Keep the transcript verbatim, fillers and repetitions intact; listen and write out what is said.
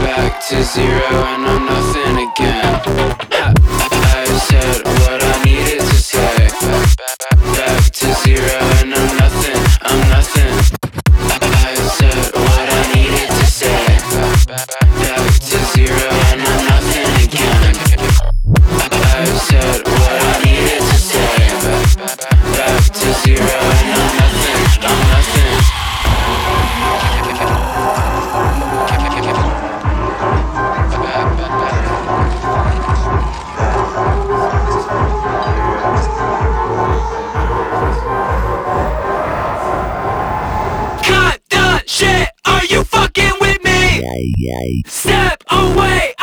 back to zero and I'm nothing again. I, I said what I needed to say. Back to zero and I'm nothing, I'm nothing. I said what I needed to say. Back to zero and I'm nothing again. I said what I needed to say. Back to zero and I'm nothing, I'm nothing. Cut the shit, are you fucking with me? Step away,